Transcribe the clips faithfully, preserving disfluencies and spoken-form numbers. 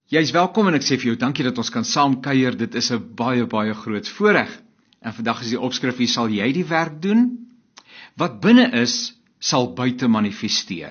Jy is welkom en ek sê vir jou dankie dat ons kan saam kuier. Dit is 'n baie baie groot voorreg. En vandag is die opskrif hier: sal jy die werk doen? Wat binne is, sal buite manifesteer.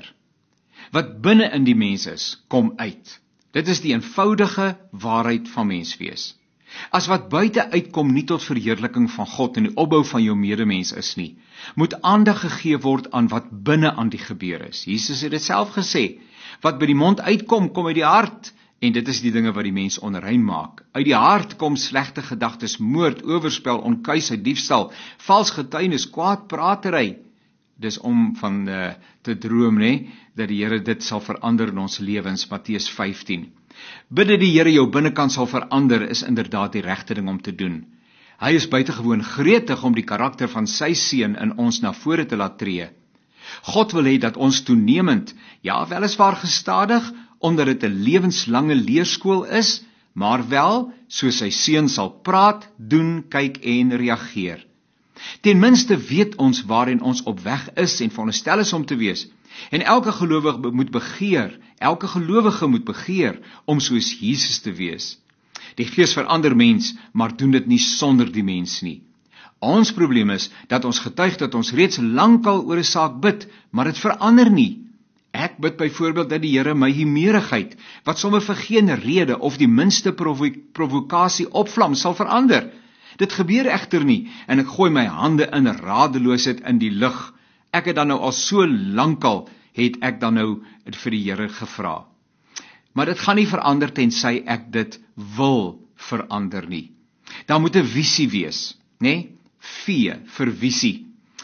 Wat binne in die mens is, kom uit. Dit is die eenvoudige waarheid van menswees. As wat buite uitkom nie tot verheerliking van God en die opbou van jou medemens is nie, moet aandag gegee word aan wat binne aan die gebeur is. Jesus het dit self gesê, wat by die mond uitkom, kom uit die hart. En dit is die dinge wat die mens onrein maak. Uit die hart kom slegte gedagtes, moord, oorspel, onkuisheid, diefstal, vals getuienis, kwaadpratery. Dis om van uh, te droom, né, dat die Here dit sal verander in ons lewens, Matteus vyftien. Bidde die Here jou binnekant sal verander, is inderdaad die regte ding om te doen. Hy is buitengewoon gretig om die karakter van sy seun in ons na vore te laat tree. God wil hê dat ons toenemend, ja weliswaar gestadig, omdat dit 'n lewenslange leerskool is, maar wel, soos sy seun sal praat, doen, kyk en reageer. Ten minste weet ons waarin ons op weg is en veronderstel is om te wees. En elke gelowige moet begeer, elke gelowige moet begeer om soos Jesus te wees. Die Gees verander mens, maar doen dit nie sonder die mens nie. Ons probleem is dat ons getuig dat ons reeds lankal oor 'n saak bid, maar dit verander nie. Ek bid byvoorbeeld dat die Here my humørigheid, wat sommer vir geen rede of die minste provo provokasie opvlam, sal verander. Dit gebeur egter nie, en ek gooi my hande in radeloosheid in die lug. Ek het dan nou al so lankal, het ek dan nou vir die Here gevra. Maar dit gaan nie verander tensy ek dit wil verander nie. Daar moet 'n visie wees, né? V vir visie.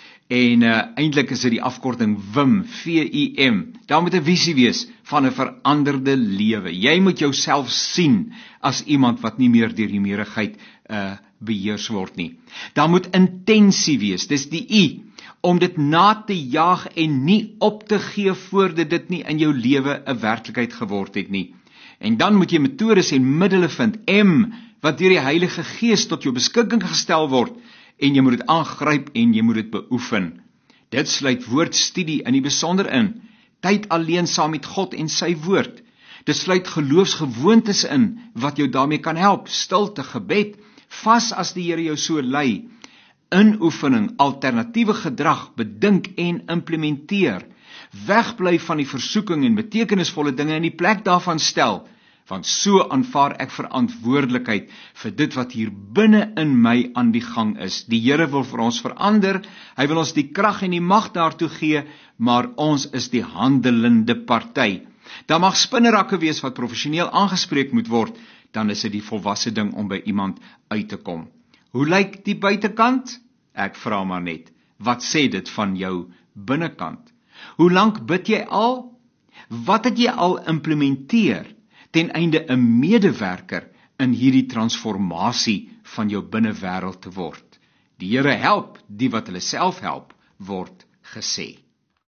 En uh, eintlik is dit die afkorting W I M, V I M. Daar moet 'n visie wees van 'n veranderde lewe. Jy moet jouself sien as iemand wat nie meer deur die meerigheid uh, beheers word nie. Daar moet intensie wees, dis die I, om dit na te jaag en nie op te gee voordat dit nie in jou lewe 'n werklikheid geword het nie. En dan moet jy metodes en middele vind, M, wat deur die Heilige Gees tot jou beskikking gestel word, en jy moet dit aangryp en jy moet dit beoefen. Dit sluit woordstudie in die besonder in, tyd alleen saam met God en sy woord. Dit sluit geloofsgewoontes in, wat jou daarmee kan help, stilte, gebed, vas as die Here jou so lei, inoefening, alternatiewe gedrag, bedink en implementeer, wegbly van die versoeking en betekenisvolle dinge in die plek daarvan stel, want so aanvaar ek verantwoordelikheid vir dit wat hier binne in my aan die gang is. Die Here wil vir ons verander, hy wil ons die krag en die mag daartoe gee, maar ons is die handelende party. Daar mag spinnerakke wees wat professioneel aangespreek moet word, dan is dit die volwasse ding om by iemand uit te kom. Hoe lyk die buitekant? Ek vra maar net, wat sê dit van jou binnekant? Hoe lank bid jy al? Wat het jy al implementeer ten einde 'n medewerker in hierdie transformasie van jou binnewêreld te word? Die Here help die wat hulle self help, word gesê.